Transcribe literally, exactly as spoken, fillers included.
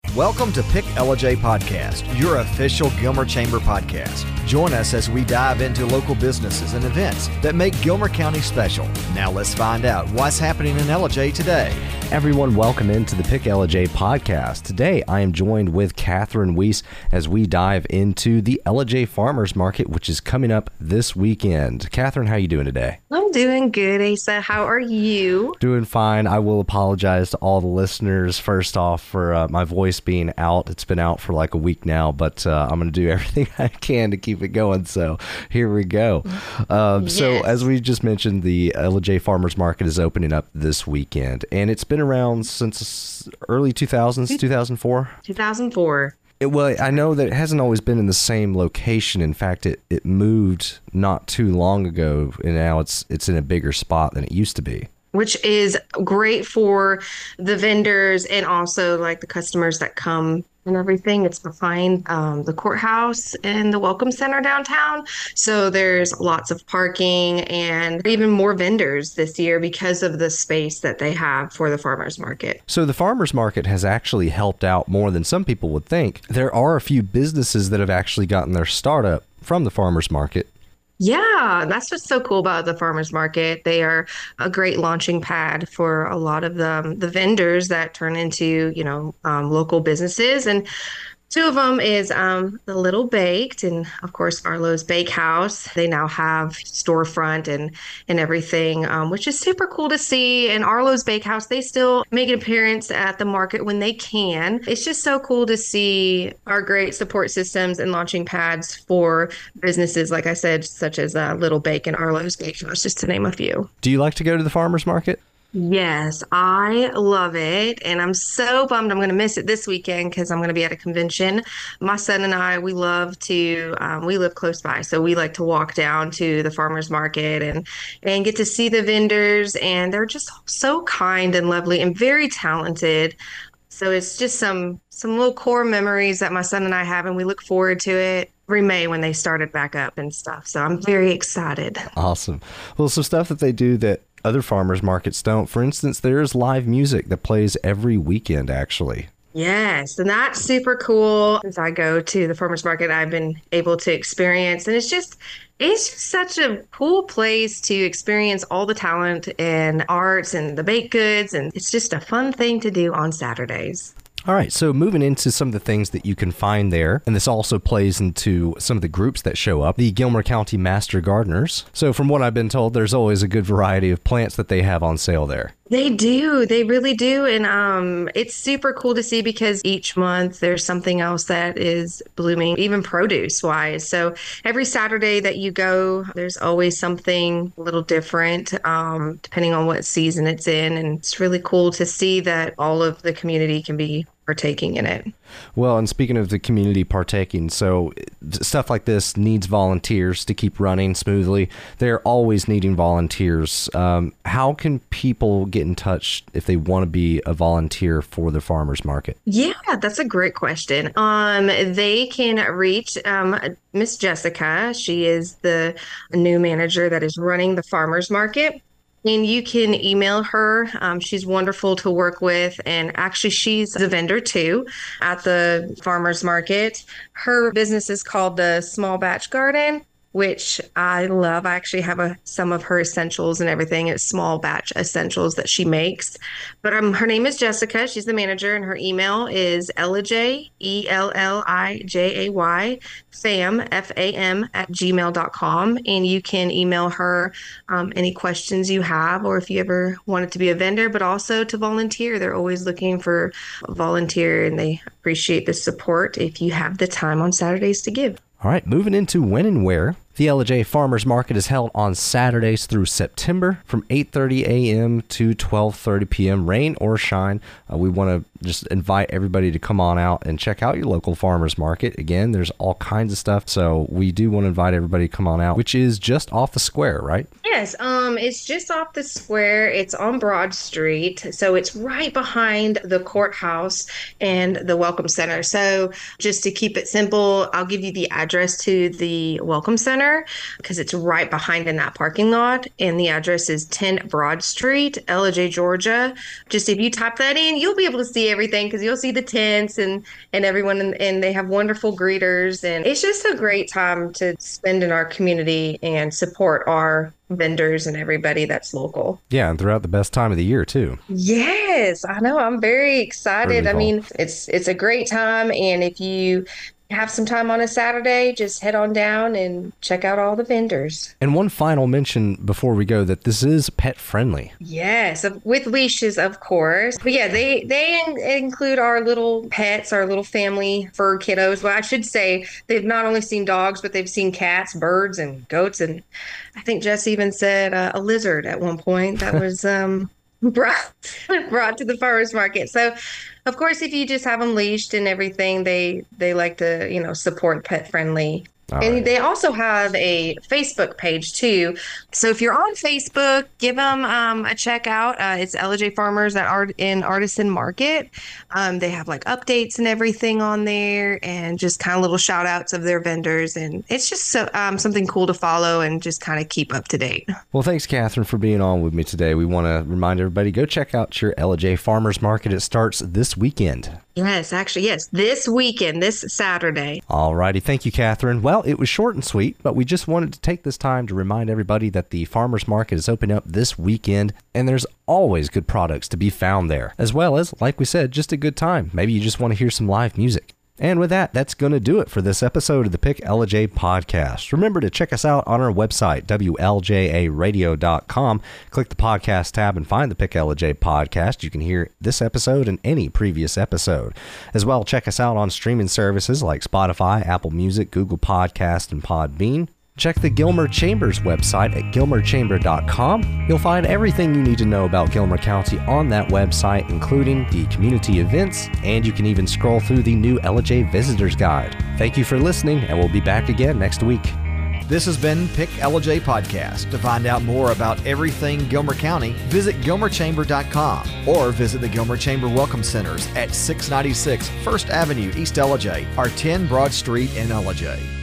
Welcome to Pick L J Podcast, your official Gilmer Chamber podcast. Join us as we dive into local businesses and events that make Gilmer County special. Now let's find out what's happening in L J today. Everyone, welcome into the Pick L J podcast. Today, I am joined with Catherine Weiss as we dive into the L J Farmers Market, which is coming up this weekend. Catherine, how are you doing today? I'm doing good, Asa. How are you? Doing fine. I will apologize to all the listeners first off for uh, my voice being out. It's been out for like a week now, but uh, I'm going to do everything I can to keep it going. So here we go. Um, yes. So as we just mentioned, the L J Farmers Market is opening up this weekend, and it's been around since early two thousands, two thousand four? two thousand four. It, well, I know that it hasn't always been in the same location. In fact, it, it moved not too long ago, and now it's it's in a bigger spot than it used to be. Which is great for the vendors and also like the customers that come and everything. It's behind um, the courthouse and the Welcome Center downtown. So there's lots of parking and even more vendors this year because of the space that they have for the farmers market. So the farmers market has actually helped out more than some people would think. There are a few businesses that have actually gotten their startup from the farmers market. Yeah, that's what's so cool about the farmers market. They are a great launching pad for a lot of the, the vendors that turn into, you know, um, local businesses. And two of them is um, the Little Baked and, of course, Arlo's Bakehouse. They now have storefront and and everything, um, which is super cool to see. And Arlo's Bakehouse, they still make an appearance at the market when they can. It's just so cool to see our great support systems and launching pads for businesses, like I said, such as uh, Little Bake and Arlo's Bakehouse, just to name a few. Do you like to go to the farmers market? Yes, I love it. And I'm so bummed I'm going to miss it this weekend because I'm going to be at a convention. My son and I, we love to, um, we live close by. So we like to walk down to the farmers market and, and get to see the vendors. And they're just so kind and lovely and very talented. So it's just some, some little core memories that my son and I have. And we look forward to it every May when they started back up and stuff. So I'm very excited. Awesome. Well, some stuff that they do that other farmers markets don't. For instance, there's live music that plays every weekend, actually. Yes, and that's super cool. As I go to the farmers market, I've been able to experience, and it's just, it's just such a cool place to experience all the talent and arts and the baked goods, and it's just a fun thing to do on Saturdays. All right, so moving into some of the things that you can find there, and this also plays into some of the groups that show up, the Gilmer County Master Gardeners. So from what I've been told, there's always a good variety of plants that they have on sale there. They do. They really do. And um, it's super cool to see because each month there's something else that is blooming, even produce wise. So every Saturday that you go, there's always something a little different, um, depending on what season it's in. And it's really cool to see that all of the community can be partaking in it. Well, and speaking of the community partaking, so stuff like this needs volunteers to keep running smoothly. They're always needing volunteers. Um, how can people get in touch if they want to be a volunteer for the farmers market? Yeah, that's a great question. Um, they can reach um, Miss Jessica. She is the new manager that is running the farmers market. And you can email her. Um, she's wonderful to work with. And actually, she's a vendor too at the farmers market. Her business is called the Small Batch Garden, which I love. I actually have a, some of her essentials and everything. It's small batch essentials that she makes. But um, her name is Jessica. She's the manager, and her email is Ellij, E L L I J A Y, Fam, F A M, at gmail dot com. And you can email her um, any questions you have, or if you ever wanted to be a vendor, but also to volunteer. They're always looking for a volunteer, and they appreciate the support if you have the time on Saturdays to give. All right, moving into when and where. The L J Farmers Market is held on Saturdays through September from eight thirty a.m. to twelve thirty p.m., rain or shine. Uh, we want to just invite everybody to come on out and check out your local farmers market. Again, there's all kinds of stuff, so we do want to invite everybody to come on out, which is just off the square, right? Yes, um, it's just off the square. It's on Broad Street, so it's right behind the courthouse and the Welcome Center. So just to keep it simple, I'll give you the address to the Welcome Center. Center because it's right behind in that parking lot. And the address is ten Broad Street, Ellijay, Georgia. Just if you type that in, you'll be able to see everything because you'll see the tents and, and everyone. And, and they have wonderful greeters. And it's just a great time to spend in our community and support our vendors and everybody that's local. Yeah, and throughout the best time of the year too. Yes, I know. I'm very excited. Really I cool. mean, it's it's a great time, and if you have some time on a Saturday, just head on down and check out all the vendors. And one final mention before we go that this is pet friendly. Yes, of- with leashes, of course. But yeah, they they in- include our little pets, our little family fur kiddos. Well, I should say they've not only seen dogs, but they've seen cats, birds, and goats. And I think Jess even said uh, a lizard at one point that was um, brought brought to the farmers market. So, of course, if you just have them leashed and everything, they they like to, you know, support pet friendly. All And right. they also have a Facebook page too. So if you're on Facebook, give them um, a check out. Uh, it's Ellijay Farmers at Art in Artisan Market. Um, they have like updates and everything on there, and just kind of little shout outs of their vendors. And it's just so, um, something cool to follow and just kind of keep up to date. Well, thanks, Catherine, for being on with me today. We want to remind everybody, go check out your Ellijay Farmers Market. It starts this weekend. Yes, actually, yes, this weekend, this Saturday. All righty. Thank you, Catherine. Well, it was short and sweet, but we just wanted to take this time to remind everybody that the farmers market is opening up this weekend, and there's always good products to be found there, as well as, like we said, just a good time. Maybe you just want to hear some live music. And with that, that's going to do it for this episode of the Pick Ellijay podcast. Remember to check us out on our website, W L J A radio dot com. Click the podcast tab and find the Pick Ellijay podcast. You can hear this episode and any previous episode. As well, check us out on streaming services like Spotify, Apple Music, Google Podcast, and Podbean. Check the Gilmer Chambers website at gilmer chamber dot com. You'll find everything you need to know about Gilmer County on that website, including the community events, and you can even scroll through the new Ellijay Visitor's Guide. Thank you for listening, and we'll be back again next week. This has been Pick Ellijay Podcast. To find out more about everything Gilmer County, visit gilmer chamber dot com or visit the Gilmer Chamber Welcome Centers at six ninety-six First Avenue, East Ellijay, or ten Broad Street in Ellijay.